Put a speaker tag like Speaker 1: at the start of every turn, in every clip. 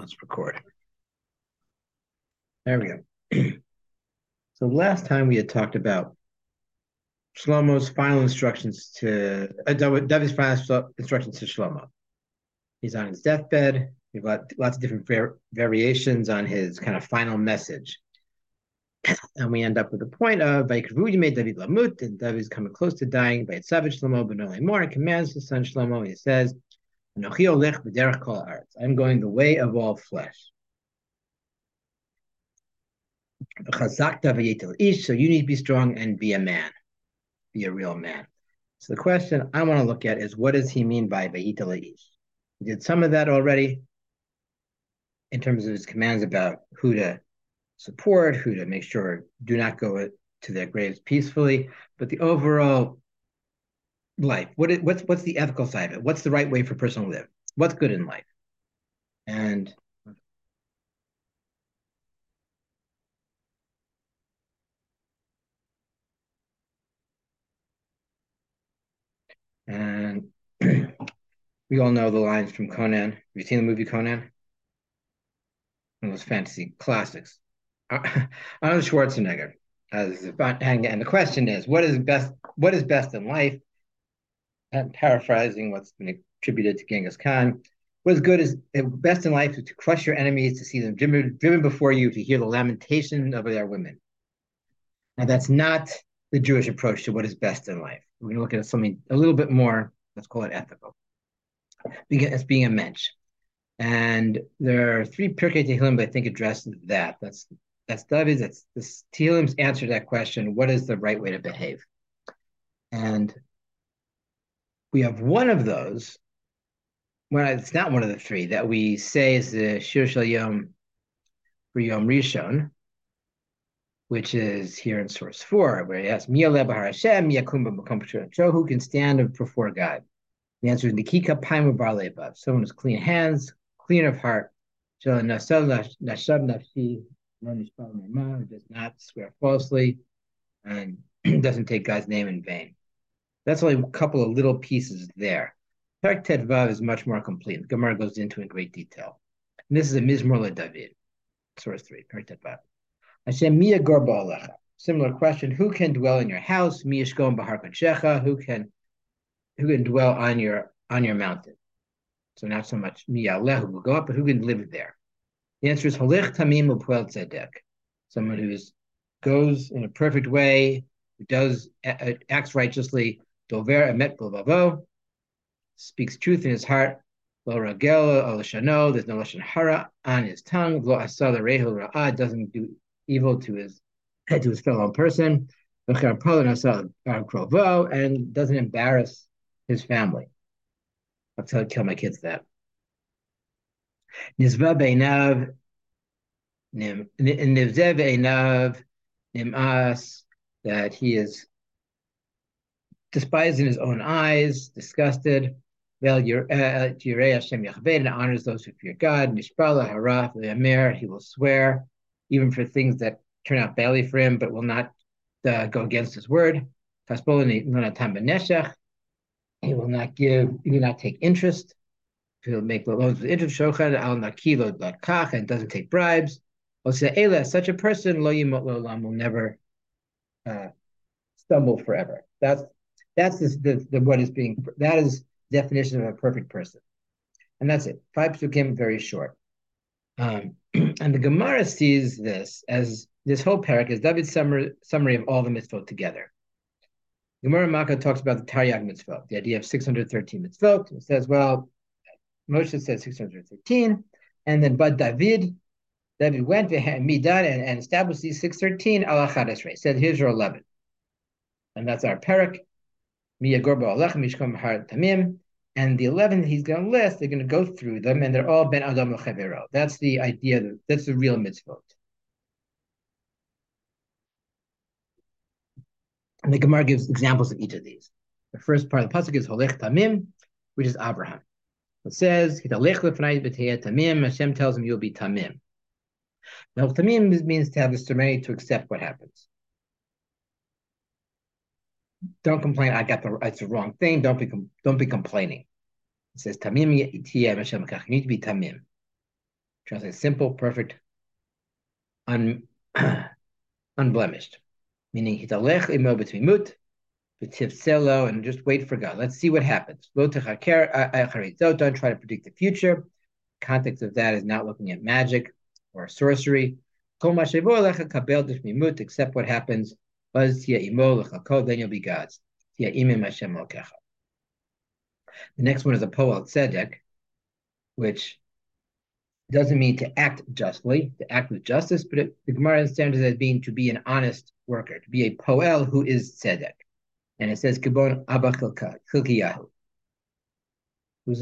Speaker 1: Let's record. There we go. So last time we had talked about Shlomo's final instructions to David's final instructions to Shlomo. He's on his deathbed. We've got lots of different variations on his kind of final message. And we end up with the point of Vaikrvudi made David Lamut, and David's coming close to dying. By Savage Shlomo, but no more, and commands his son Shlomo. And he says, Anochi olech b'derech kol haaretz. I'm going the way of all flesh. So you need to be strong and be a man, be a real man. So the question I want to look at is, what does he mean by Vayitel Ish? He did some of that already in terms of his commands about who to support, who to make sure do not go to their graves peacefully. But the overall life, what's the ethical side of it? What's the right way for a person to live? What's good in life? And and we all know the lines from Conan. Have you seen the movie Conan? One of those fantasy classics. Arnold Schwarzenegger. And the question is, what is best? What is best in life? I'm paraphrasing what's been attributed to Genghis Khan. What is good is best in life is to crush your enemies, to see them driven before you, to hear the lamentation of their women. Now, that's not the Jewish approach to what is best in life. We're going to look at something a little bit more, let's call it ethical, as being a mensch. And there are three Pirkei Tehillim that I think address that. That's David. That's this Tehillim's answer to that question: what is the right way to behave? And we have one of those. Well, it's not one of the three that we say is the Shir Shel Yom for Yom Rishon, which is here in source 4, where he asks, Mi Aleh B'Har Hashem, Mi Yakum B'Makom B'Shur. Who can stand before God? The answer is Nikika Paimu Bar Levav, someone who's clean hands, clean of heart, does not swear falsely, and doesn't take God's name in vain. That's only a couple of little pieces there. Perek Tet Vav is much more complete. The Gemara goes into in great detail. And this is a Mizmor David, source 3, Perek Tet Vav. Hashem Mia Gorba Alecha. Similar question: who can dwell in your house? Mi Yishkom B'Har Kodeshecha. Who can dwell on your mountain? So not so much Mi Aleh, who will go up, but who can live there? The answer is Holich Tamim U'Poel Tzedek. Someone who goes in a perfect way, who acts righteously. Dover Emet B'Levavo, speaks truth in his heart. Lo Ragel Al Shano, there's no lashon hara on his tongue. Lo Asal Rehel Ra'ah, doesn't do evil to his fellow person. And doesn't embarrass his family. I'll tell my kids that. Nizva Beinav Nivzev Einav Nimas, that he is despised in his own eyes, disgusted. Yirei Hashem Yachved, and honors those who fear God. Nishbala Haraf Le'amer, he will swear, even for things that turn out badly for him, but will not go against his word. He will not take interest. He'll make loans with interest. Shochad al nakilo kach, and doesn't take bribes. Such a person lo yimot lo'olam, will never stumble forever. That is definition of a perfect person, and that's it. 5 psukim, very short. And the Gemara sees this as this whole parak is David's summary of all the mitzvot together. Gemara Makkah talks about the Taryag mitzvot, the idea of 613 mitzvot. It says, well, Moshe said 613, and then but David went to Midan and established these 613 al Chadesrei. Said, here's your 11, and that's our parak. Tamim. And the 11 he's going to list, they're going to go through them, and they're all ben adam l'chavero. That's the idea. That's the real mitzvot. And the Gemara gives examples of each of these. The first part of the pasuk is Holech Tamim, which is Abraham. It says, Tamim. Hashem tells him you'll be Tamim. Now, Tamim means to have the serenity to accept what happens. Don't complain. It's the wrong thing. Don't be complaining. It says Tamim Hashem. You need to be Tamim. Translate simple, perfect, un, unblemished. Meaning hitalech imo b'tmimut, v'tivselo, and just wait for God. Let's see what happens. Lo techaker acharit, don't try to predict the future. Context of that is not looking at magic or sorcery. Kol ma shevo alecha kabel d'tmimut, accept what happens. Baz tia imo l'chakol, then you'll be God's. Tia imim Hashem lokecha. The next one is a poel tzedek, which doesn't mean to act justly, to act with justice, but the Gemara understands it as being to be an honest worker, to be a poel who is tzedek. And it says Kibon Abba Chilkiyahu, who's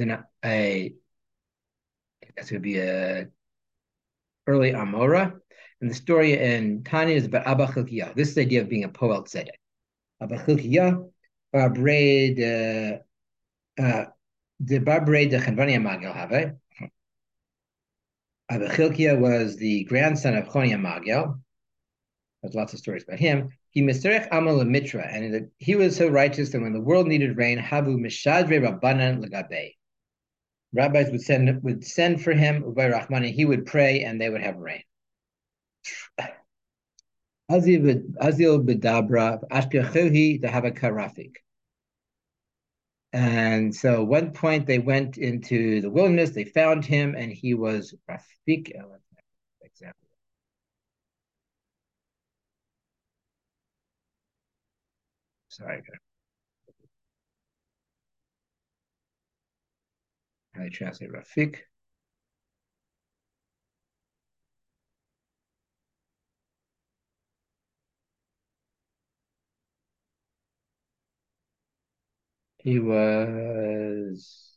Speaker 1: that's going to be a early Amora. And the story in Tanya is about Abba Chilkiyahu. This is the idea of being a poel tzedek. Abba Chilkiyahu, Babre de Babre de Chanvani Amagel Have. Abba Chilkiah was the grandson of Choni Amagel. There's lots of stories about him. He misterech amal mitra, and he was so righteous that when the world needed rain, havu mishadre rabbanan legabe. Rabbis would send for him ubay Rahman, and he would pray, and they would have rain. Azil bedabra ashpiachuhi dehavaka rafik. And so, at one point, they went into the wilderness. They found him, and he was rafik. Example. Sorry. How do you translate Rafik? He was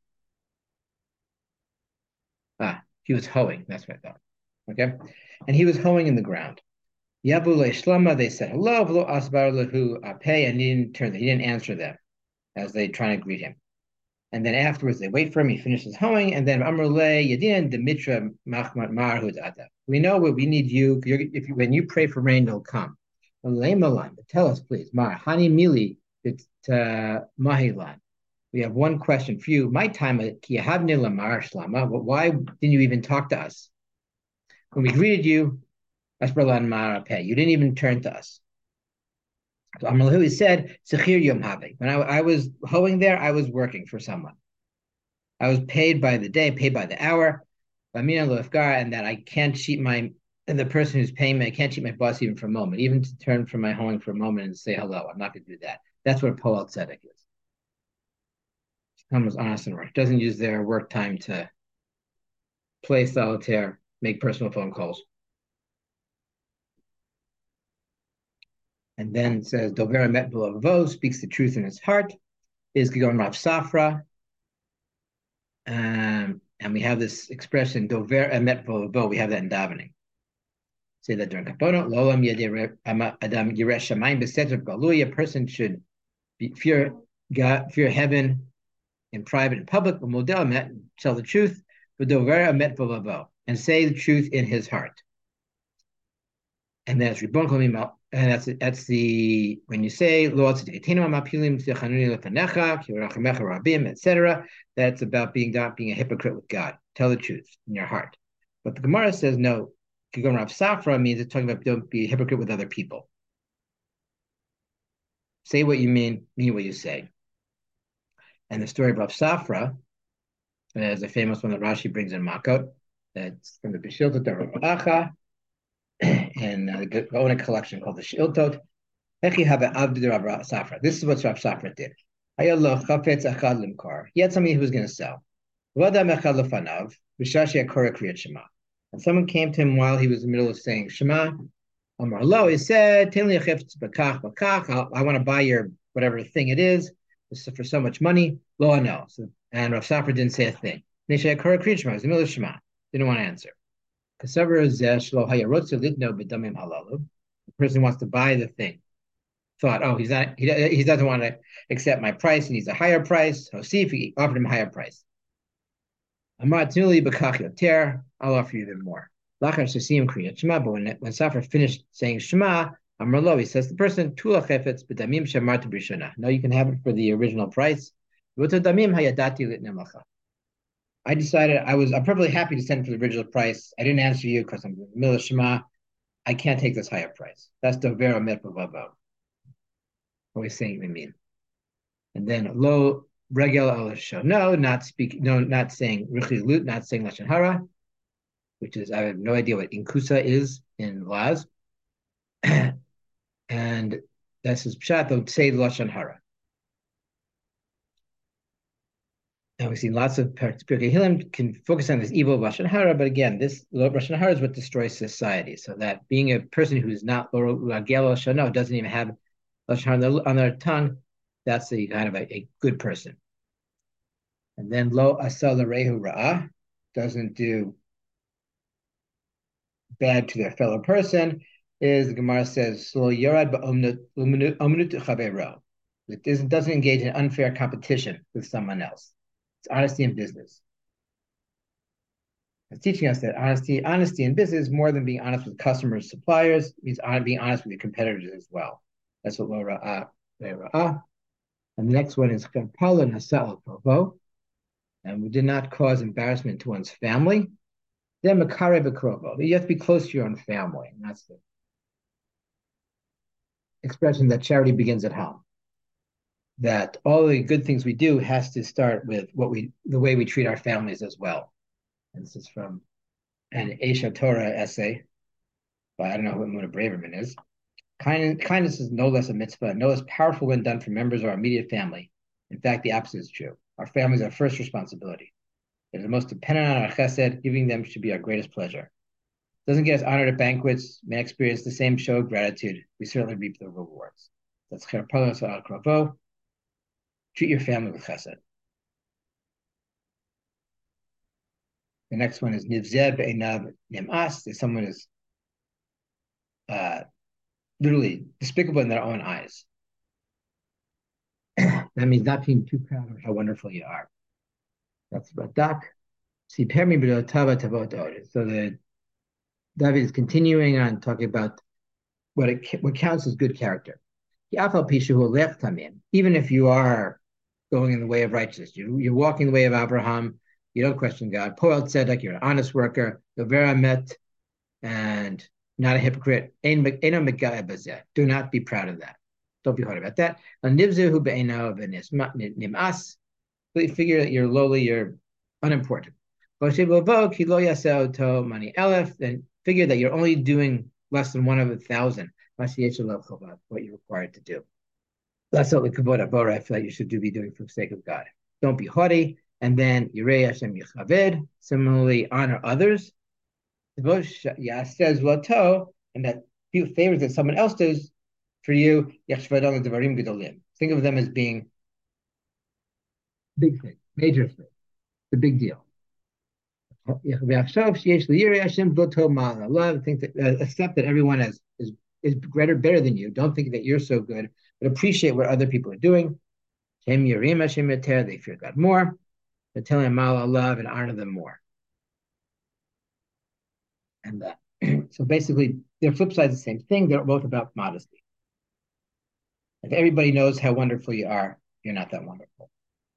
Speaker 1: hoeing. That's what I thought. Okay, and he was hoeing in the ground. Yabu Shlama, they said hello, v'lo asbar lehu apeh, and he didn't answer them as they trying to greet him. And then afterwards, they wait for him. He finishes hoeing, and then Amrulay Yadin Dimitra Machmat Marhud Ada. We know what we need you. When you pray for rain, it'll come. Tell us, please, Mar Hani Mili Mahilan. We have one question for you. My time Kiyahavni Lamar Shlama. Why didn't you even talk to us when we greeted you? You didn't even turn to us. So Amrullah said, Sechir Yom Habe. When I was hoeing there, I was working for someone. I was paid by the day, paid by the hour, and that I can't cheat the person who's paying me, I can't cheat my boss even for a moment, even to turn from my hoeing for a moment and say hello. I'm not going to do that. That's what a Poel Tzedek is. Someone's honest and work. Doesn't use their work time to play solitaire, make personal phone calls. And then it says, Dover Met B'Lavo, speaks the truth in his heart, is Gigon Rav Safra. And we have this expression, Dover Emet B'Lavo, we have that in davening. Say that during Kapono, Lolam Adam Yiresh Shamayim B'Seter Galui, a person should fear God, fear heaven in private and public, Model Met, tell the truth, but Dover Emet B'Lavo, and say the truth in his heart. And that's Ribon Kolim, and that's the when you say etc. That's about being a hypocrite with God. Tell the truth in your heart. But the Gemara says no. Kigon Rav Safra means it's talking about don't be a hypocrite with other people. Say what you mean what you say. And the story of Rav Safra is a famous one that Rashi brings in Makot. That's from the Bishiltot of Rav Acha. And own a collection called the Shiltot. This is what Rav Safra did. He had something he was going to sell. And someone came to him while he was in the middle of saying Shema. He said, I want to buy your whatever thing it is for so much money. Lo, no. And Rav Safra didn't say a thing. He was in the middle of Shema. Didn't want to answer. The person wants to buy the thing. Thought, he doesn't want to accept my price. He needs a higher price. So see if he offered him a higher price. I'll offer you even more. But when Safra finished saying Shema, he says the person, no, you can have it for the original price. I'm perfectly happy to send for the original price. I didn't answer you because I'm in the middle of Shema. I can't take this higher price. That's the Vera Mitbavavo. Always saying we mean. And then lo regel al no, not saying richilut, not saying lashon hara, which is I have no idea what inkusa is in Laz, and this is pshat. They'll say lashon hara. And we've seen lots of Pirkei Hillim can focus on this evil of lashon hara, but again, this lashon hara is what destroys society. So that being a person who is not regel al shano doesn't even have lashon hara on their tongue, that's a kind of a good person. And then lo asal rehu ra'ah, doesn't do bad to their fellow person, is the Gemara says lo yarad ba'omnut. It doesn't engage in unfair competition with someone else. It's honesty in business. It's teaching us that honesty in business is more than being honest with customers, suppliers. It means being honest with your competitors as well. That's what lo ra'ah. And the next one is Pala Nasa Provo. And we did not cause embarrassment to one's family. Then Makare Bekrovo. You have to be close to your own family. And that's the expression that charity begins at home. That all the good things we do has to start with the way we treat our families as well. And this is from an Esha Torah essay by I don't know who Muna Braverman is. Kindness is no less a mitzvah, no less powerful when done for members of our immediate family. In fact, the opposite is true. Our family is our first responsibility. It is the most dependent on our chesed. Giving them should be our greatest pleasure. Doesn't get us honored at banquets, may experience the same show of gratitude. We certainly reap the rewards. That's Cherpalos al Kravo. Treat your family with chesed. The next one is Nivzeh be'enav nim'as. If someone is literally despicable in their own eyes. That means not being too proud of how wonderful you are. That's Radak. So the David is continuing on talking about what counts as good character. Even if you are going in the way of righteousness, you're walking the way of Abraham, you don't question God. Poel tzedek, you're an honest worker, you're very met, and not a hypocrite. Do not be proud of that. Don't be hard about that. Figure that you're lowly, you're unimportant. Then figure that you're only doing less than 1 of 1,000. What you're required to do. That's what I feel like you should be doing for the sake of God. Don't be haughty. And then Yirei Hashem Yichaved. Similarly, honor others. Says Lato, and that favors that someone else does for you. Think of them as being big thing, major thing, the big deal. Accept that everyone is better than you. Don't think that you're so good, but appreciate what other people are doing. They fear God more. They tell him love and honor them more. And so basically, their flip side is the same thing. They're both about modesty. If everybody knows how wonderful you are, you're not that wonderful.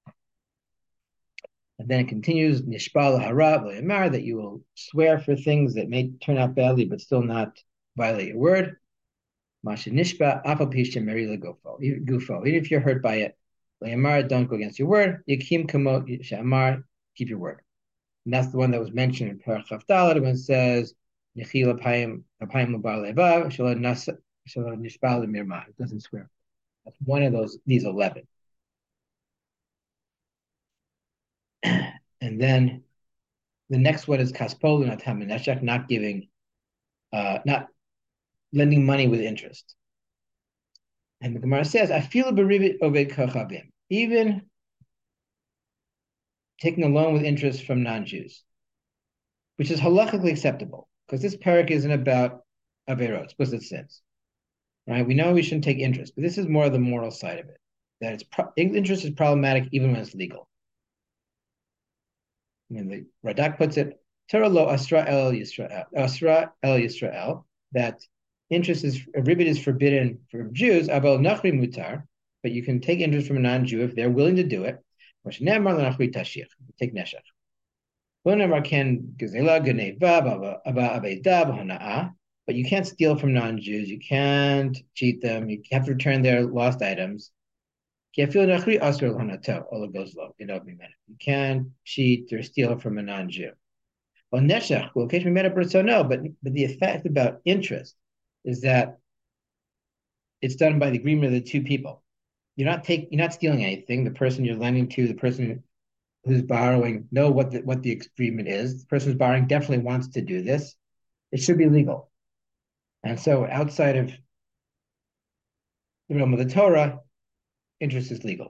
Speaker 1: And then it continues, Nishbal hara v'yamar, that you will swear for things that may turn out badly, but still not violate your word. Masha nishba apal pisha merila gufo. Even if you're hurt by it, v'yamar, don't go against your word. Yakim kamo shamar, keep your word. And that's the one that was mentioned in Parach Chavdalad when it says, Nechila payim l'bar levav, shalom nishbal l'mirma. It doesn't swear. That's one of these 11. And then the next one is kaspol and not giving, not lending money with interest. And the Gemara says, I feel a beribit obed kochavim, even taking a loan with interest from non-Jews, which is halachically acceptable, because this parak isn't about averot, explicit sins. Right? We know we shouldn't take interest, but this is more of the moral side of it. That interest is problematic even when it's legal. And the Radak puts it, Torah lo asra el Yisrael, that ribbit is forbidden for Jews, abel nachri mutar, but you can take interest from a non-Jew if they're willing to do it. Take neshech. But you can't steal from non-Jews. You can't cheat them. You have to return their lost items. You can't cheat or steal from a non-Jew. Well, neshach, location no, but the effect about interest is that it's done by the agreement of the two people. You're not stealing anything. The person you're lending to, the person who's borrowing, know what the agreement is. The person who's borrowing definitely wants to do this. It should be legal. And so outside of the realm of the Torah, interest is legal.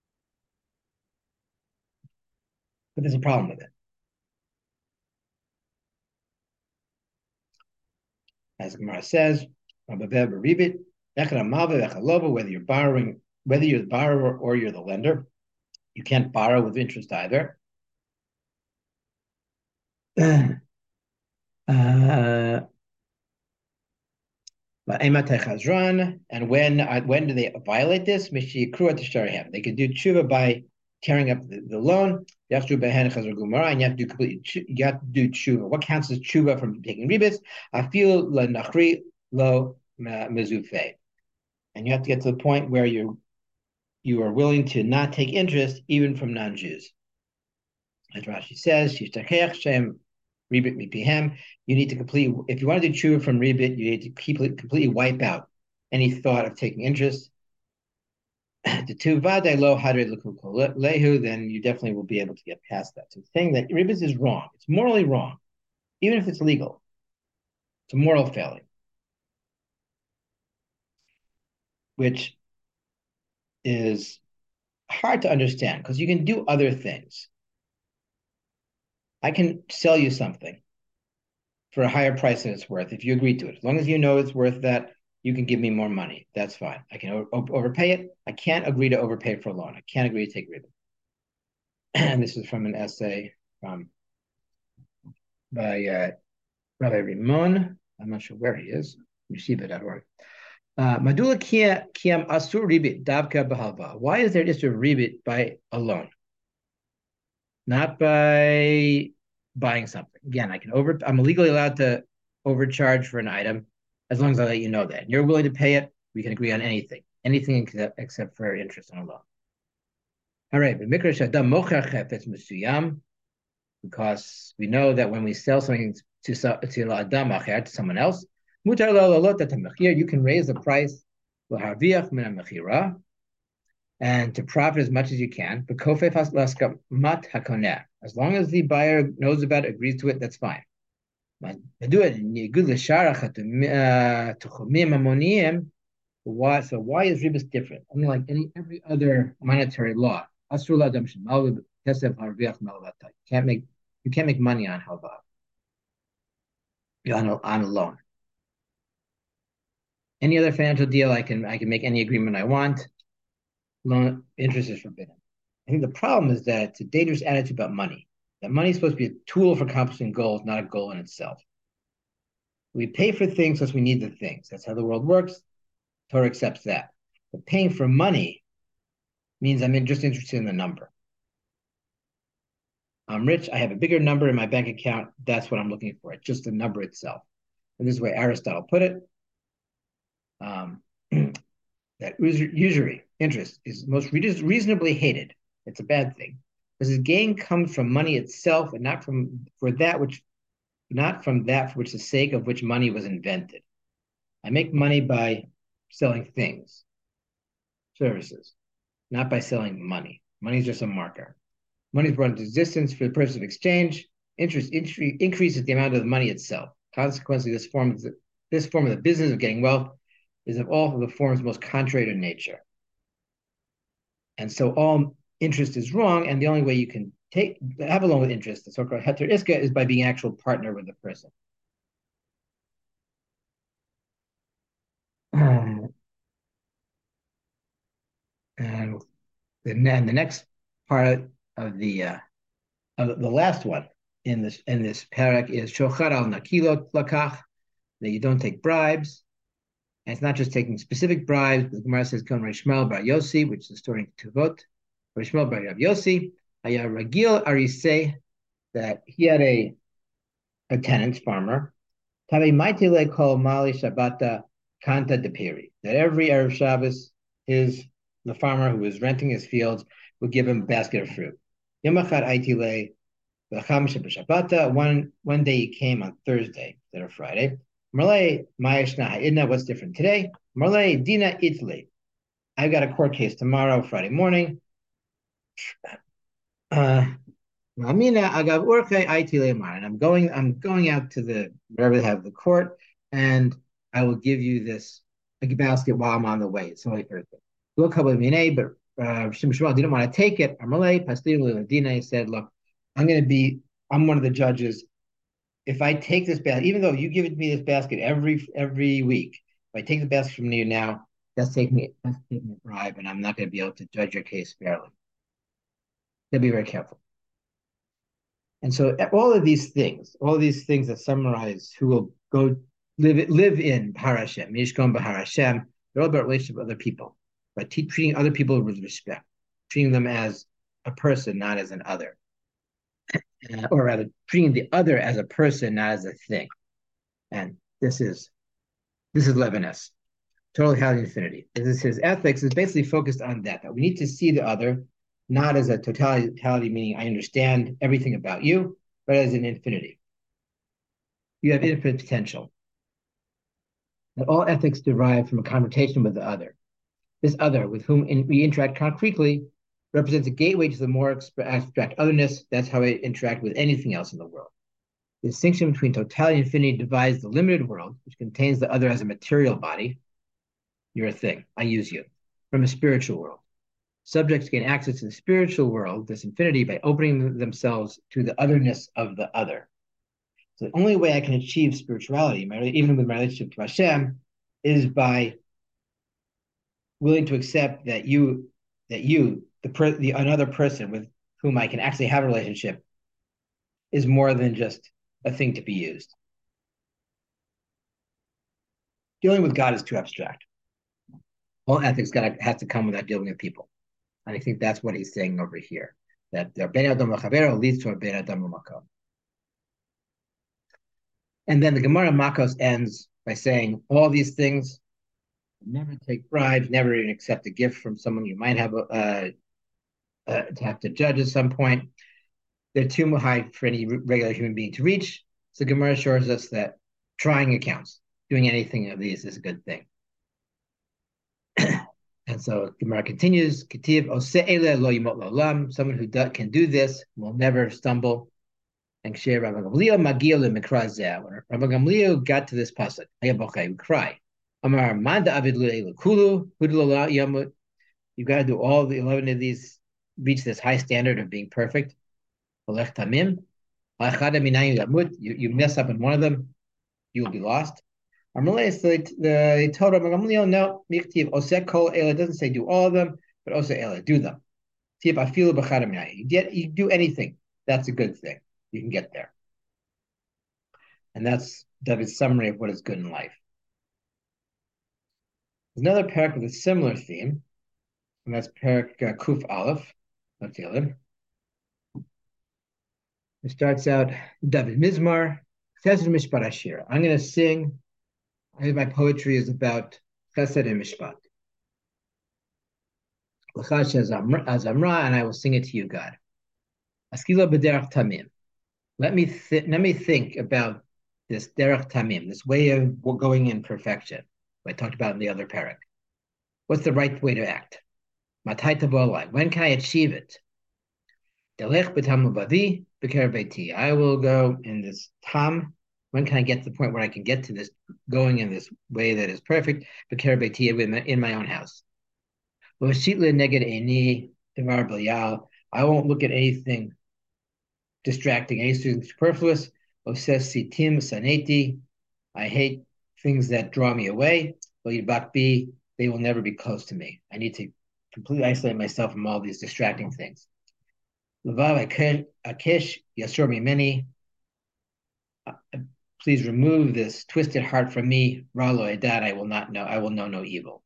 Speaker 1: But there's a problem with it. As Gemara says, whether you're borrowing, whether you're the borrower or you're the lender, you can't borrow with interest either. And when do they violate this? They could do tshuva by tearing up the loan. You have to do and you have to do tshuva. What counts as tshuva from taking ribits? I feel lo mezufe. And you have to get to the point where you are willing to not take interest even from non-Jews. As Rashi says, ribit mipihem. You need to if you want to do tshuva from ribit, you need to completely wipe out any thought of taking interest. Then you definitely will be able to get past that. So saying that ribit is wrong, it's morally wrong, even if it's legal. It's a moral failing, which is hard to understand because you can do other things. I can sell you something for a higher price than it's worth if you agree to it. As long as you know it's worth that, you can give me more money. That's fine. I can overpay it. I can't agree to overpay for a loan. I can't agree to take riba. And this is from an essay by Rabbi Rimon. I'm not sure where he is. Yeshiva.org. Madula kiam asur ribit davka b'halva. Why is there just a ribit by a loan? Not by buying something. Again, I'm legally allowed to overcharge for an item as long as I let you know that. And you're willing to pay it, we can agree on anything except for interest on a loan. All right, because we know that when we sell something to someone else, you can raise the price and to profit as much as you can. As long as the buyer knows about it, agrees to it, that's fine. Why? So why is ribas different? I mean, like every other monetary law, you can't make money on halva, on a loan. Any other financial deal, I can make any agreement I want. Loan interest is forbidden. I think the problem is that it's a dangerous attitude about money. That money is supposed to be a tool for accomplishing goals, not a goal in itself. We pay for things because we need the things. That's how the world works. Torah accepts that. But paying for money means I'm just interested in the number. I'm rich. I have a bigger number in my bank account. That's what I'm looking for. It's just the number itself. And this is the way Aristotle put it. That usury, interest, is most reasonably hated. It's a bad thing. Because gain comes from money itself and not from that for which the sake of which money was invented. I make money by selling things, services, not by selling money. Money is just a marker. Money is brought into existence for the purpose of exchange. Interest increases the amount of the money itself. Consequently, this form of the business of getting wealth is of all of the forms most contrary to nature. And so all interest is wrong, and the only way you can have a loan with interest, the so-called heter iska, is by being an actual partner with the person. And the next part of the last one in this parak is shochar al nakilot lakach, that you don't take bribes. And it's not just taking specific bribes. The Gemara says, "Kon Rishmal bar Yossi," which is the story in Tuvot. Rishmal bar Yossi, Aya Ragil Arisei that he had a tenant farmer. Tavi Maitile called Mali Shabbata Kanta de Piri. That every Erev Shabbos, the farmer who was renting his fields would give him a basket of fruit. Yamachad Aitile one day he came on Thursday instead of Friday. Marley Mayashna Ha'idna, what's different today? Marley Dina Italy. I've got a court case tomorrow, Friday morning. Amina Agav Urke Aitilemar. And I'm going out to the wherever they have the court, and I will give you this basket while I'm on the way. It's only Thursday. Look how but Shmuel didn't want to take it. Amalei Pastir Dina said, look, I'm one of the judges. If I take this basket, even though you give it me this basket every week, if I take the basket from you now, that's taking a bribe, and I'm not going to be able to judge your case fairly. So be very careful. And so all of these things that summarize who will go live in Harashem, Mishkan B'Harashem, they're all about relationship with other people, but treating other people with respect, treating them as a person, not as an other, or rather, treating the other as a person, not as a thing. And this is Levinas, total Hell Infinity. His ethics is basically focused on that we need to see the other not as a totality, meaning I understand everything about you, but as an infinity. You have infinite potential. That all ethics derive from a confrontation with the other. This other, with whom we interact concretely, represents a gateway to the more abstract otherness. That's how I interact with anything else in the world. The distinction between totality and infinity divides the limited world, which contains the other as a material body. You're a thing. I use you. From a spiritual world. Subjects gain access to the spiritual world, this infinity, by opening themselves to the otherness of the other. So the only way I can achieve spirituality, even with my relationship to Hashem, is by willing to accept that another person with whom I can actually have a relationship, is more than just a thing to be used. Dealing with God is too abstract. All ethics has to come without dealing with people. And I think that's what he's saying over here, that the Ben Adam Chavero leads to a Ben Adam Makom. And then the Gemara Makos ends by saying all these things: never take bribes, never even accept a gift from someone you might have to have to judge at some point. They're too high for any regular human being to reach. So Gemara assures us that trying accounts. Doing anything of these is a good thing. And so Gemara continues, someone who can do this will never stumble. And Rabbi Gamliel Rabbi Gamliel got to this pasuk, he would cry. Amar Manda you've got to do all the 11 of these, reach this high standard of being perfect. You mess up in one of them, you will be lost. They told Rabbi Gamliel, no, it doesn't say do all of them, but also do them. See if I feel you do anything, that's a good thing. You can get there. And that's David's summary of what is good in life. There's another parak with a similar theme, and that's parak Kuf Aleph. It starts out David Mizmar, Chesed Mishpat Ashir. I'm going to sing. My poetry is about Chesed and Mishpat. Azamra, and I will sing it to you, God. Askila b'derech tamim. Let me think about this derech tamim, this way of going in perfection. I talked about in the other parak. What's the right way to act? Matai tabolai. When can I achieve it? Delech b'tamu bavi b'ker beiti. I will go in this tam. When can I get to the point where I can get to this going in this way that is perfect? B'ker beiti, in my own house. I won't look at anything distracting, anything superfluous. I hate things that draw me away. They will never be close to me. I need to completely isolate myself from all these distracting things. Please remove this twisted heart from me. I will know no evil.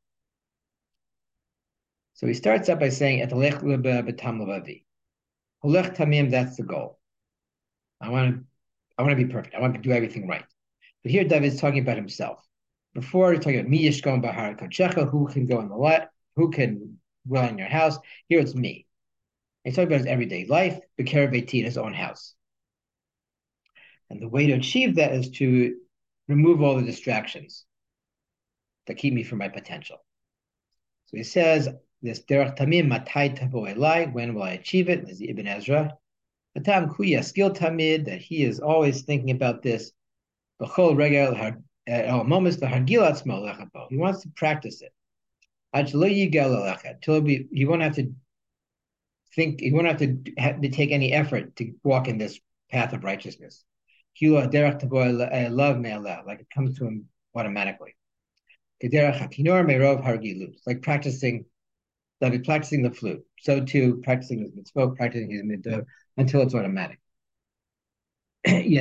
Speaker 1: So he starts up by saying, Holech tamim, that's the goal. I want to be perfect. I want to do everything right. But here David's talking about himself. Before he's talking about me Yishkon Bahar Kochecha, who can go in the what, who can dwell in your house. Here it's me. He's talking about his everyday life, Bekar Beiti in his own house. And the way to achieve that is to remove all the distractions that keep me from my potential. So he says, this derech tamim matai tavo elai, when will I achieve it? This is Ibn Ezra. Matam kuya skill tamid, that he is always thinking about this. B'chol regel at all moments the hargilat lechapo. He wants to practice it. Till he won't have to think, he won't have to take any effort to walk in this path of righteousness. Like it comes to him automatically. Like practicing the flute. So too, practicing his mitzvot, practicing his midah until it's automatic. He's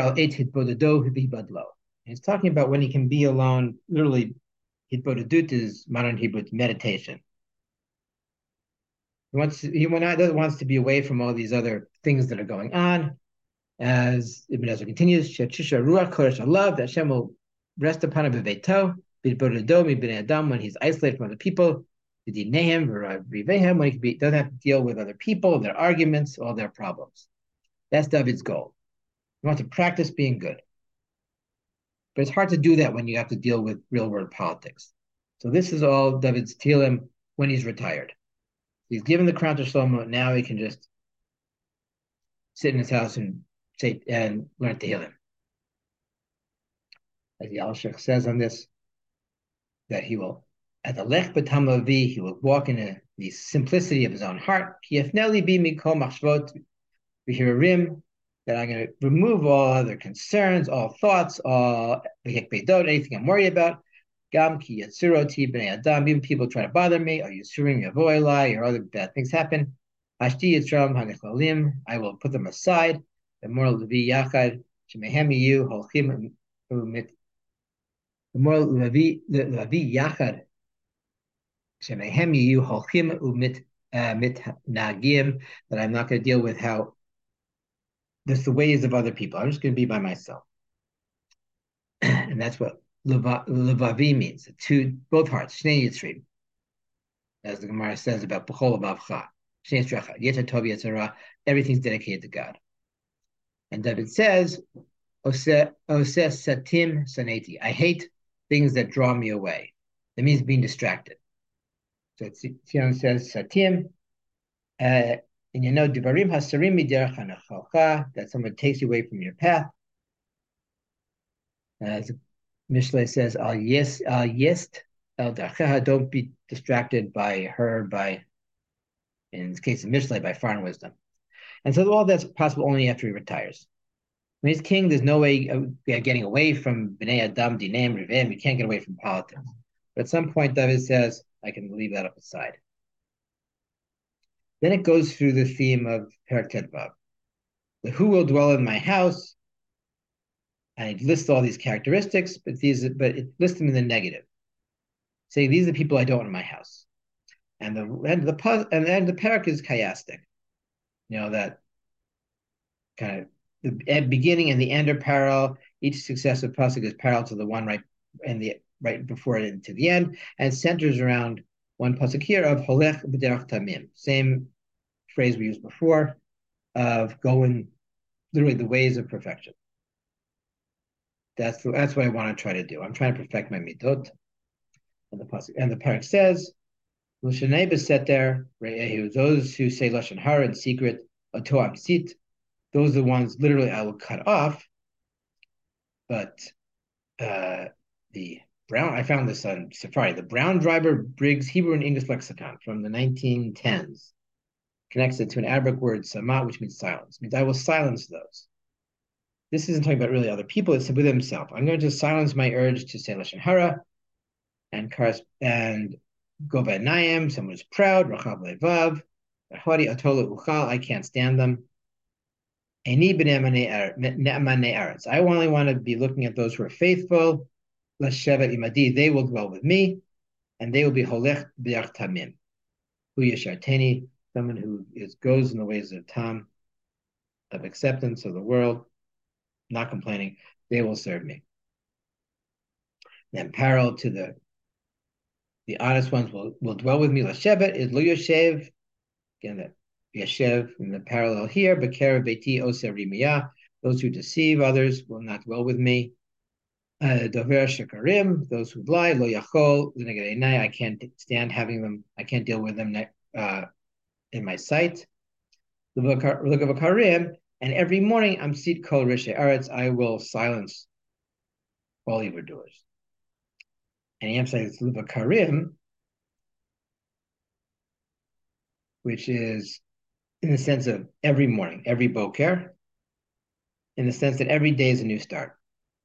Speaker 1: talking about when he can be alone. Literally, hitbodedut is modern Hebrew, it's meditation. He wants to be away from all these other things that are going on. As Ibn Ezra continues, that Hashem will rest upon him when he's isolated from other people, when he doesn't have to deal with other people, their arguments, all their problems. That's David's goal. He wants to practice being good. But it's hard to do that when you have to deal with real world politics. So this is all David's Tehillim when he's retired. He's given the crown to Shlomo. Now he can just sit in his house and say and learn Tehillim. As the Al-Sheikh says on this, that he will, at the Lech B'Tamavi, he will walk in the simplicity of his own heart. That I'm going to remove all other concerns, all thoughts, all anything I'm worried about. Even people try to bother me, or or other bad things happen. I will put them aside. The moral Levi Yachad, the moral Levi Yachad, that I'm not going to deal with how there's the ways of other people. I'm just going to be by myself. And that's what Levavi means. Both hearts, Shnei Yitzrim. As the Gemara says about B'chol Bavcha. Shnei Yitzracha, Yetzer Tov Yetzirah, everything's dedicated to God. And David says, Ose Satim Saneti. I hate things that draw me away. That means being distracted. So Tzion says Satim, and you know, Divarim Hasarim Miderech Hanachalcha, that someone takes you away from your path. As Mishlei says, Al Yest El Darcheha, don't be distracted by her, in this case of Mishlei, by foreign wisdom. And so all that's possible only after he retires. When he's king, there's no way of getting away from Bnei Adam, Dinem, Rivim. You can't get away from politics. But at some point, David says, I can leave that up aside. Then it goes through the theme of Perek Vav. Who will dwell in my house? And it lists all these characteristics, but it lists them in the negative, saying these are the people I don't want in my house. And the end of the Perek is chiastic. You know, that kind of the beginning and the end are parallel. Each successive pasuk is parallel to the one right before it to the end, and centers around one pasuk here of Holech B'derech Tamim. Same phrase we used before of going literally the ways of perfection. That's what I want to try to do. I'm trying to perfect my midot. And the Perek says, L'shanei b'seter re'ehu, those who say lashon hara in secret, oto amsit, those are the ones literally I will cut off. But I found this on Safari, the Brown Driver Briggs Hebrew and English lexicon from the 1910s connects it to an Arabic word samat, which means silence. It means I will silence those. This isn't talking about really other people, it's with himself. I'm going to silence my urge to say lashon hara and Gova Nayim, someone who's proud, Rachav Levav, Hadi Atola Uchal, I can't stand them. I only want to be looking at those who are faithful. Lashevet imadi, they will dwell with me, and they will be holech b'yach tamim. Hu yesharteni, someone who goes in the ways of Tam. of acceptance of the world, not complaining, they will serve me. Then parallel to the honest ones will dwell with me. Lashevet is lo yoshev. Again, the yoshev in the parallel here. Bekera beiti oser rimiyah. Those who deceive others will not dwell with me. Dover shekarim, those who lie. Lo yachol l'neged I can't stand having them. I can't deal with them in my sight. L'vakarim, and every morning I'm sit kol rishe aretz. I will silence all evildoers. And he emphasizes l'vakarim, which is in the sense of every morning, every boker, in the sense that every day is a new start.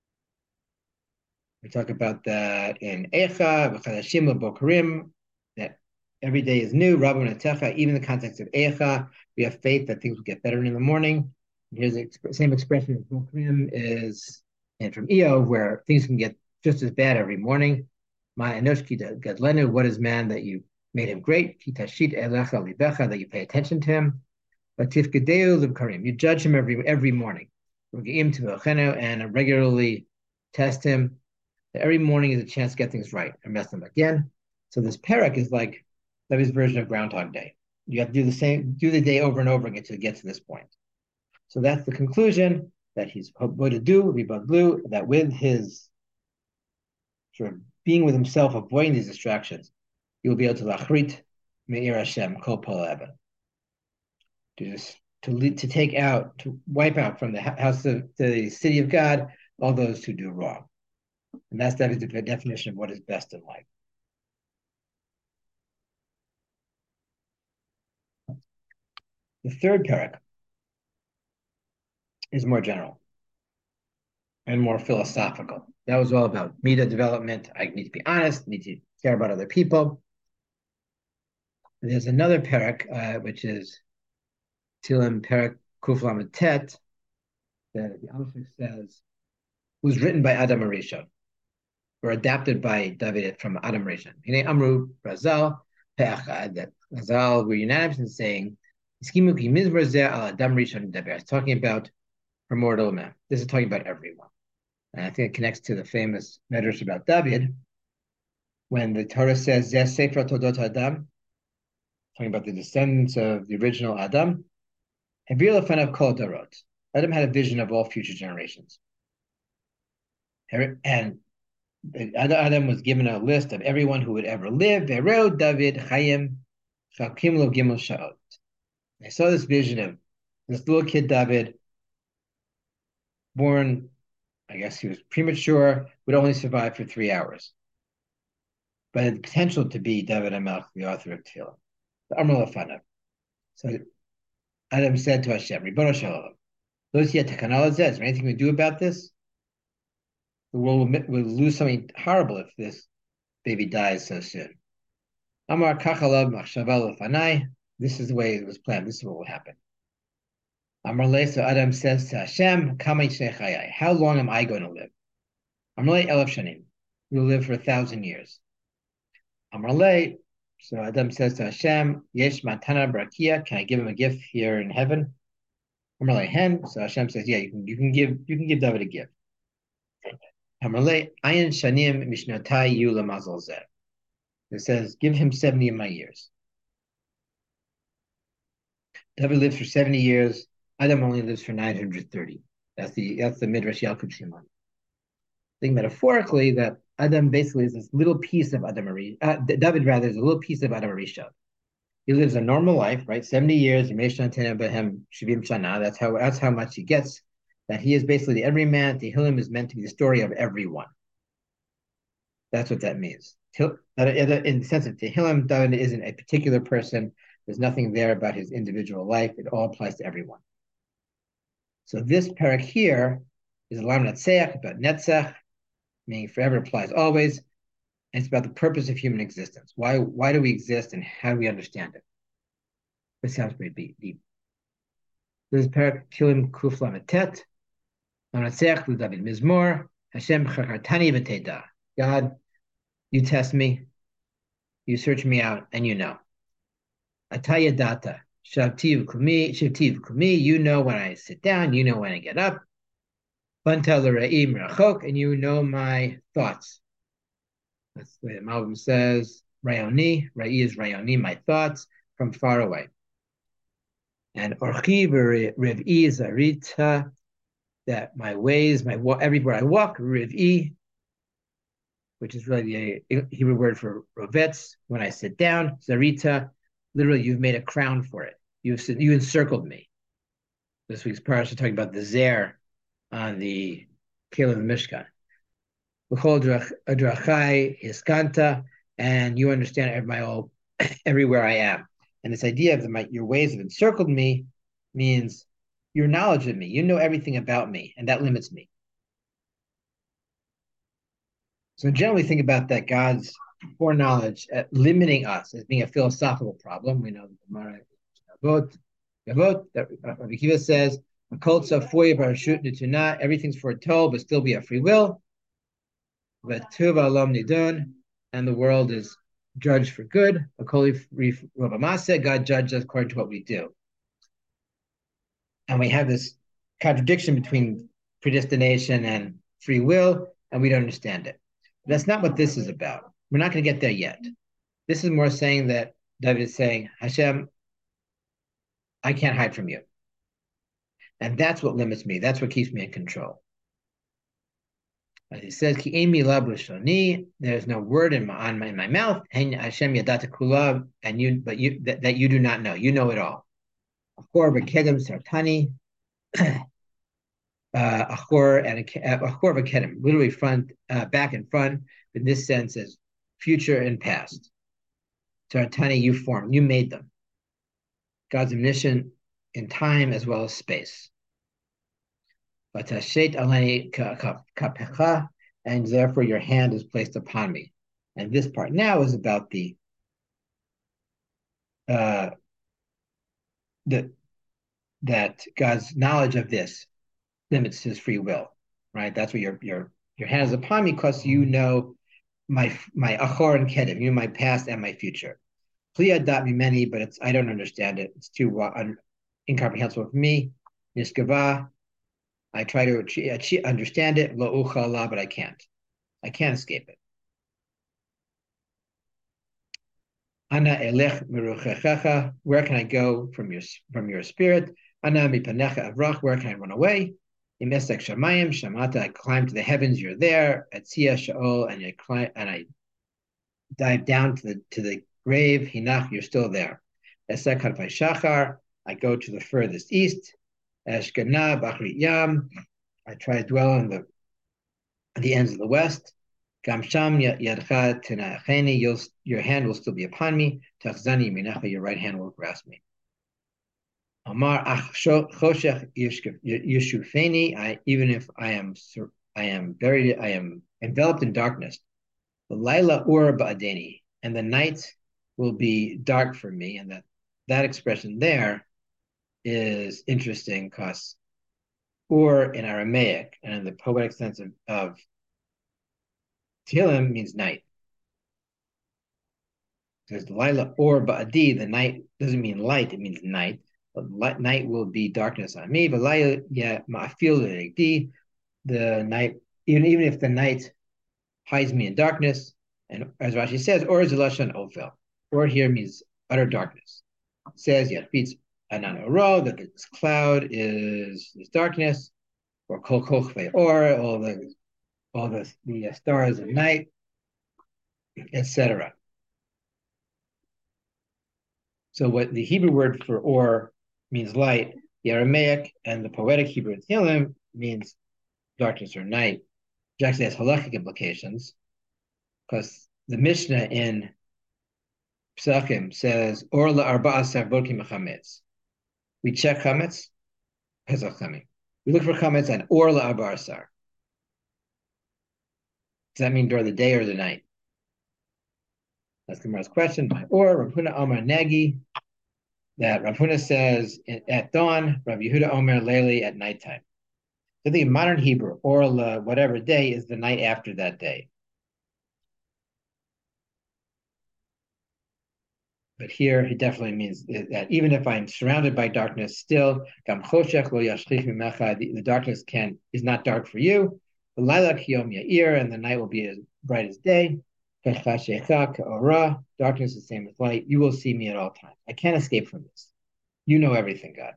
Speaker 1: We talk about that in Eicha, V'chadashim Bokarim, that every day is new. Rabbi Natecha, even in the context of Eicha, we have faith that things will get better in the morning. Here's the same expression of Bokarim is and from Eov, where things can get just as bad every morning. Ma enoshki gadlenu, what is man that you made him great? Kitashit elecha libecha, that you pay attention to him. Latifkedeu libkarim, you judge him every morning. And regularly test him. Every morning is a chance to get things right and mess them again. So this parak is like Levi's version of Groundhog Day. You have to do the day over and over again to get to this point. So that's the conclusion that he's going to do, Ribadlu, that with his sort of being with himself, avoiding these distractions, he will be able to lachrit me'ir Hashem kol pol eben. To take out, to wipe out from the house of the city of God all those who do wrong. And that's the definition of what is best in life. The third parak is more general and more philosophical. That was all about media development. I need to be honest, need to care about other people. There's another parak, which is Tilim Parak Kuf Lamed Tet, that the Alshich says was written by Adam Arishon, or adapted by David from Adam Rishon. Amru Razal Pe'achad, that Razal were unanimous in saying, it's talking about primordial man. This is talking about everyone. And I think it connects to the famous medrash about David, when the Torah says, Zeh Sefer Todot Adam, talking about the descendants of the original Adam, and Kol Darot. Adam had a vision of all future generations. And Adam was given a list of everyone who would ever live. Vereu David Chayim Chakim Lo Gimel Sha'ot. I saw this vision of this little kid David, born, I guess he was premature, would only survive for 3 hours, but had the potential to be David HaMelech, the author of Tehillim. The Amar Lefanav. So Adam said to Hashem, Ribono Shel Olam, is there anything we do about this? The world will lose something horrible if this baby dies so soon. Amar Kachalav Machshava Lefanai. This is the way it was planned. This is what will happen. Amar so Adam says to Hashem, how long am I going to live? Amar Elef Shanim. We will live for 1,000 years. Amar so Adam says to Hashem, Yesh Matana Barakia, can I give him a gift here in heaven? Amar Hen. So Hashem says, yeah, you can give David a gift. Amar Ayin Shanim Mishnotai Yula Mazal Zeh. It says, give him 70 of my years. David lives for 70 years. Adam only lives for 930. That's the Midrash Yalkut Shimon. I think metaphorically that Adam basically is this little piece of David rather is a little piece of Adam Rishon. He lives a normal life, right? 70 years. That's how much he gets. That he is basically the everyman. Tehillim is meant to be the story of everyone. That's what that means. In the sense of Tehillim, David isn't a particular person. There's nothing there about his individual life. It all applies to everyone. So this parak here is Alam Netzeach, about Netzach, meaning forever applies always. And it's about the purpose of human existence. Why do we exist and how do we understand it? This sounds pretty deep. This is parak Tilim Kuf Lamed Tet. Alam Netzeach David Mizmor. Hashem Chakartani V'Teda. God, you test me, you search me out, and you know. Ataya data. Shavtiv kumi, you know when I sit down, you know when I get up. Banta l'ra'im rachok, and you know my thoughts. That's the way the Malbim says. Rayoni, Ra'i is Rayoni, my thoughts from far away. And Orchi Riv'i Zarita, that my ways, everywhere I walk, Riv'i, which is really the Hebrew word for rovetz. When I sit down, Zarita, literally, you've made a crown for it. You encircled me. This week's parasha talking about the zer on the Kil of the Mishkan. Drachai Hiskanta, and you understand everywhere I am. And this idea of your ways have encircled me means your knowledge of me. You know everything about me, and that limits me. So generally think about that God's foreknowledge limiting us as being a philosophical problem. We know the Gemara Gavot, that Rabbi Akiva says, everything's foretold, but still we have free will. And the world is judged for good. God judges us according to what we do. And we have this contradiction between predestination and free will, and we don't understand it. But that's not what this is about. We're not going to get there yet. This is more saying that David is saying, Hashem, I can't hide from you. And that's what limits me. That's what keeps me in control. As he says, Ki emi labrishoni, there's no word in my mouth, Hashem yadata kulav, and that you do not know. You know it all. Achor v'kedem sartani, achor v'kedem, literally front, back and front, in this sense as future and past. Sartani, you formed, you made them. God's omniscient in time as well as space. And therefore your hand is placed upon me. And this part now is about that God's knowledge of this limits his free will, right? That's what your hand is upon me because you know my achor and kedem, you know my past and my future. Pliyad me many, but I don't understand it. It's too incomprehensible for me. Niskava, I try to understand it, lo uchala, but I can't. I can't escape it. Ana elech meruchechecha, where can I go from your spirit? Ana mipanecha avrach, where can I run away? Imesek shamayim, shamata, I climb to the heavens, you're there. Atzia shaol, and I dive down to the grave. Hinach, you're still there. Esek harfai shachar, I go to the furthest east. Eshkana bachrit yam, I try to dwell on the ends of the west. Gamsham yadcha tenacheni, your hand will still be upon me. Tachzani minacha, your right hand will grasp me. Amar ach choshech yeshufeni, even if I am buried, I am enveloped in darkness. The laila ur ba'adeni, and the night will be dark for me. And that expression there is interesting because or in Aramaic and in the poetic sense of Tehillim means night. Because Laila or Ba'adi, the night doesn't mean light, it means night. But night will be darkness on me. But Laila, yeah, Ma'afil the night, even if the night hides me in darkness, and as Rashi says, or Zelashan Ophel, or here means utter darkness. It says Yatfitz Anan Oro, that this cloud is darkness, or Kol Kochve or all the stars of night, etc. So what the Hebrew word for or means light, the Aramaic and the poetic Hebrew in Tehillim means darkness or night, which actually has halachic implications, because the Mishnah in Pesachim says, Or la'arba'asar borkim chametz. We check chametz, Pesach coming. We look for chametz and or la'arba'asar. Does that mean during the day or the night? That's Gemara's question. Or Rav Huna Omer Nagi, that Rav Huna says at dawn, Rav Yehuda Omer Leili at nighttime. So the modern Hebrew, or whatever day, is the night after that day. But here it definitely means that even if I'm surrounded by darkness, still the darkness is not dark for you. And the night will be as bright as day. Darkness is the same as light. You will see me at all times. I can't escape from this. You know everything, God.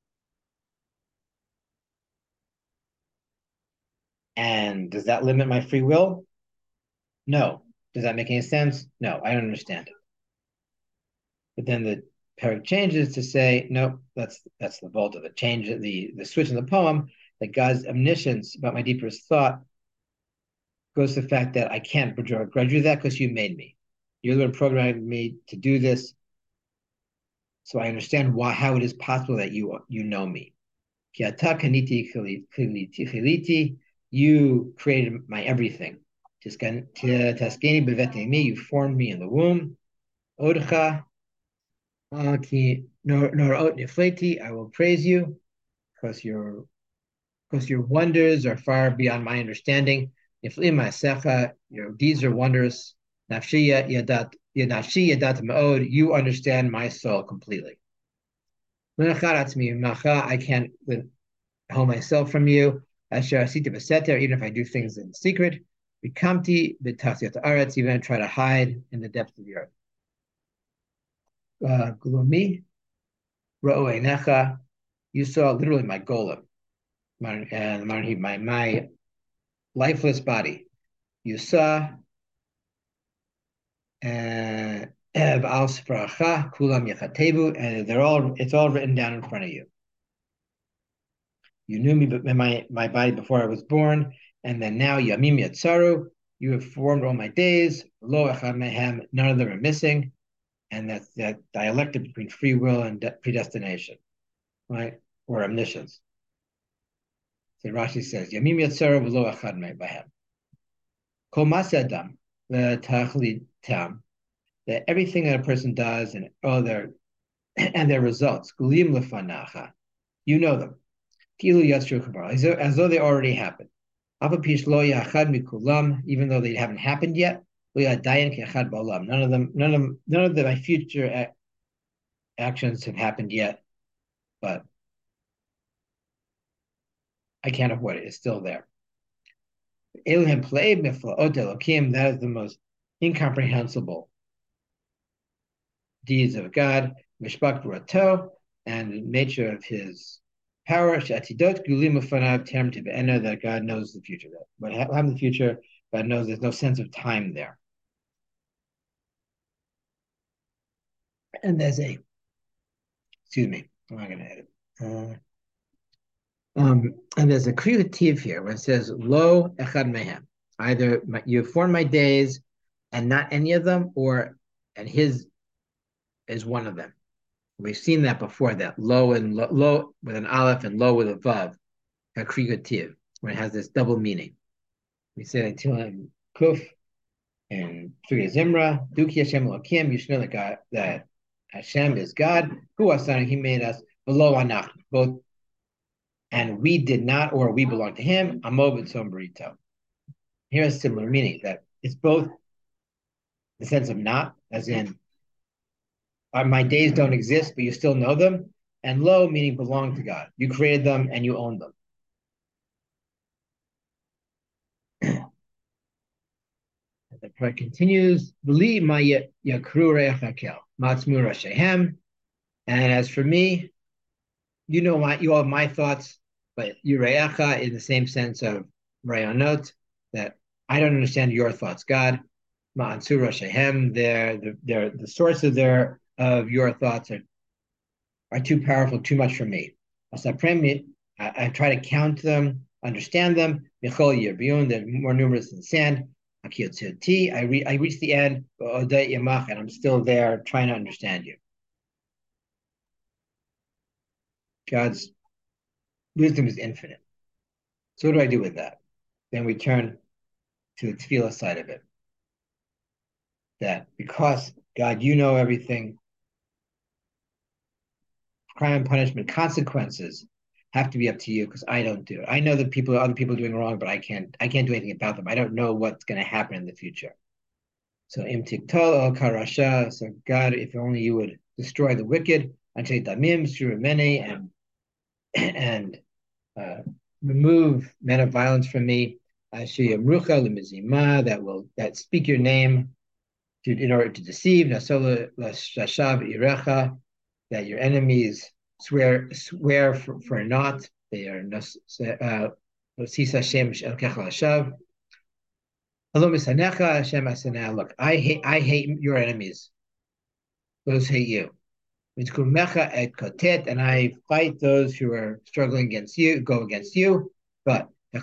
Speaker 1: And does that limit my free will? No. Does that make any sense? No, I don't understand it. But then the parak changes to say, nope, that's the vault of the change, the switch in the poem, that God's omniscience about my deepest thought goes to the fact that I can't begrudge you that because you made me. You're the one programmed me to do this. So I understand how it is possible that you know me. You created my everything. You formed me in the womb. I will praise you because your wonders are far beyond my understanding. Your deeds are wondrous. You understand my soul completely. I can't hold myself from you. Even if I do things in secret. Even if I try to hide in the depths of the earth. Gloomy, you saw literally my golem, my lifeless body. You saw and it's all written down in front of you. You knew me, but my body before I was born, and then now Yamim Yatsaru, you have formed all my days. Lo echad mehem, none of them are missing, and that's that dialectic between free will and predestination, right, or omniscience. So Rashi says Yamim Yatsaru lo echad mehem. Kol masedam the tachlit tam, that everything that a person does and all their results, gulim lefanacha, you know them. As though they already happened. Even though they haven't happened yet. None of my future actions have happened yet, but I can't avoid it. It's still there. That is the most incomprehensible deeds of God, mishpak v'rato, and the nature of his power, that God knows the future. What happened in the future, God knows there's no sense of time there. And excuse me, I'm not going to edit. And there's a creative here when it says, lo echad mehem. Either you form my days and not any of them, and his is one of them. We've seen that before, that lo and lo with an aleph and lo with a vav, a krigativ, when it has this double meaning. We say that Tilim Kuf and Surya Zimra, Duki Hashem Elokim, you should know that Hashem is God, who asana, he made us below anach, both, and we did not, or we belong to him, Amov and Sombrito. Here is similar meaning, that it's both the sense of not, as in my days don't exist, but you still know them, and lo, meaning belong to God. You created them and you own them. The prayer continues, and as for me, you have my thoughts, but Yureacha in the same sense of Rayonot, that I don't understand your thoughts, God. Ma'ansura Shehem, the source of your thoughts are too powerful, too much for me. I try to count them, understand them. They're more numerous than sand. I reach the end, and I'm still there trying to understand you. God's wisdom is infinite. So what do I do with that? Then we turn to the tefillah side of it. That because God, you know everything, crime and punishment, consequences have to be up to you because I don't do it. I know that other people are doing wrong, but I can't do anything about them. I don't know what's going to happen in the future. So im tiktol al karasha. So God, if only you would destroy the wicked, ante damim surumene, and uh, remove men of violence from me. Ashiyamrucha lemizima, that speak your name in order to deceive. Nasola lashashav irecha, that your enemies swear for naught. They are Sisa Shem Elkecha Hashav. Hello, Misanecha Hashem Asana. Look, I hate your enemies. Those hate you. Mitzkumecha et kotet, and I fight those who are struggling against you, go against you. But and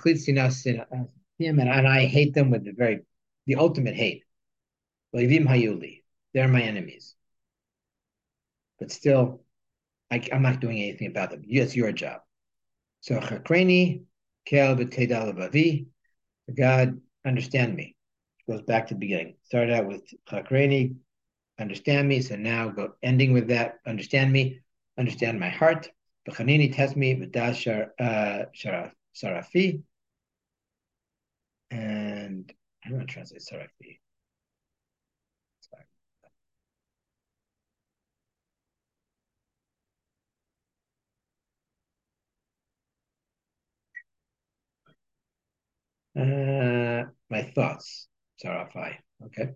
Speaker 1: I hate them with the ultimate hate. They're my enemies. But still, I'm not doing anything about them. It's your job. So chakreni kel b'tedalabavi. God, understand me. It goes back to the beginning. Started out with chakreni, understand me. So now go ending with that, understand me, understand my heart. B'chanini, test me, v'dash sharafi. And I'm going to translate sharafi. My thoughts, sharafi. Okay.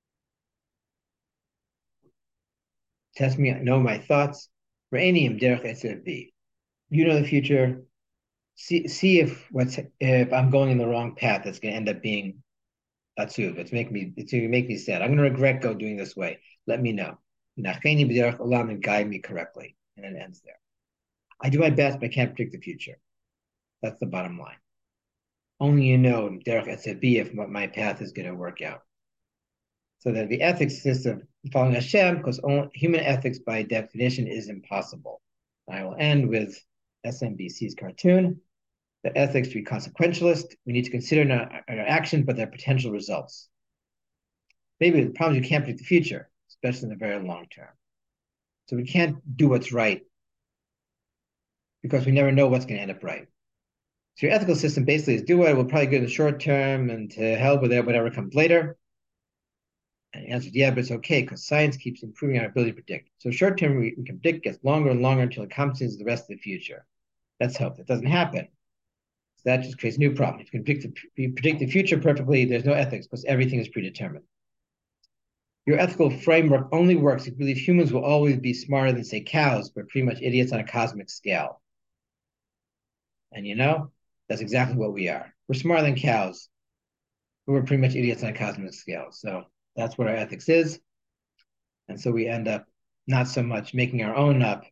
Speaker 1: Test me, know my thoughts. Ra'aniim derech etzv. You know the future. See if I'm going in the wrong path. That's going to end up being atzuv. It's going to make me sad. I'm going to regret doing this way. Let me know. Nacheni b'derech olam, and guide me correctly. And it ends there. I do my best, but I can't predict the future. That's the bottom line. Only you know derech etzv if my path is going to work out. So that the ethics system following Hashem, because human ethics by definition is impossible. I will end with SMBC's cartoon. The ethics to be consequentialist. We need to consider not our actions, but their potential results. Maybe the problem is we can't predict the future, especially in the very long term. So we can't do what's right because we never know what's going to end up right. So your ethical system basically is do what will probably good in the short term and to hell with whatever comes later. And the answer is yeah, but it's okay because science keeps improving our ability to predict. So short term, we can predict, gets longer and longer until it encompasses the rest of the future. Let's hope that doesn't happen. So that just creates a new problem. If you can predict the future perfectly, there's no ethics because everything is predetermined. Your ethical framework only works if you believe humans will always be smarter than, say, cows, but pretty much idiots on a cosmic scale. And that's exactly what we are. We're smarter than cows, but we're pretty much idiots on a cosmic scale. So that's what our ethics is. And so we end up not so much making our own up,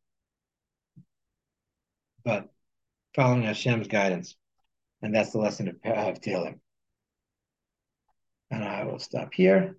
Speaker 1: but following Hashem's guidance. And that's the lesson of Tehillim. And I will stop here.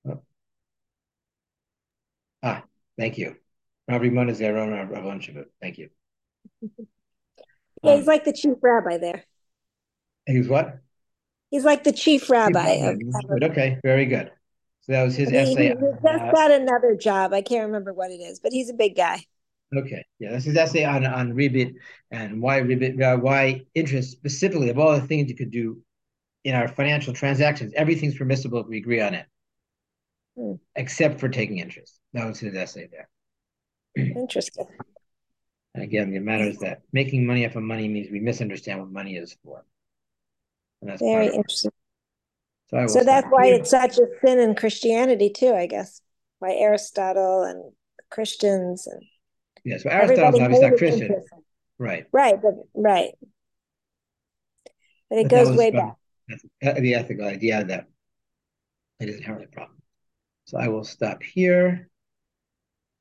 Speaker 1: Thank you. Rabbi Mona Zeron, Rabbi Shabbat. Thank you.
Speaker 2: Yeah, he's like the chief rabbi there.
Speaker 1: He's what?
Speaker 2: He's like the chief rabbi.
Speaker 1: Okay, very good. So that was his essay.
Speaker 2: He just got another job. I can't remember what it is, but he's a big guy.
Speaker 1: Okay, yeah, that's his essay on Rebit and why interest specifically of all the things you could do in our financial transactions, everything's permissible if we agree on it, except for taking interest. That was his essay there.
Speaker 2: Interesting.
Speaker 1: And again, the matter is that making money off of money means we misunderstand what money is for. And that's
Speaker 2: very interesting.
Speaker 1: So
Speaker 2: that's why it's such a sin in Christianity too, I guess. Why Aristotle and Christians and
Speaker 1: so Aristotle's obviously not Christian. Right.
Speaker 2: Right. But it goes way back.
Speaker 1: The ethical idea that it is inherently a problem. So I will stop here.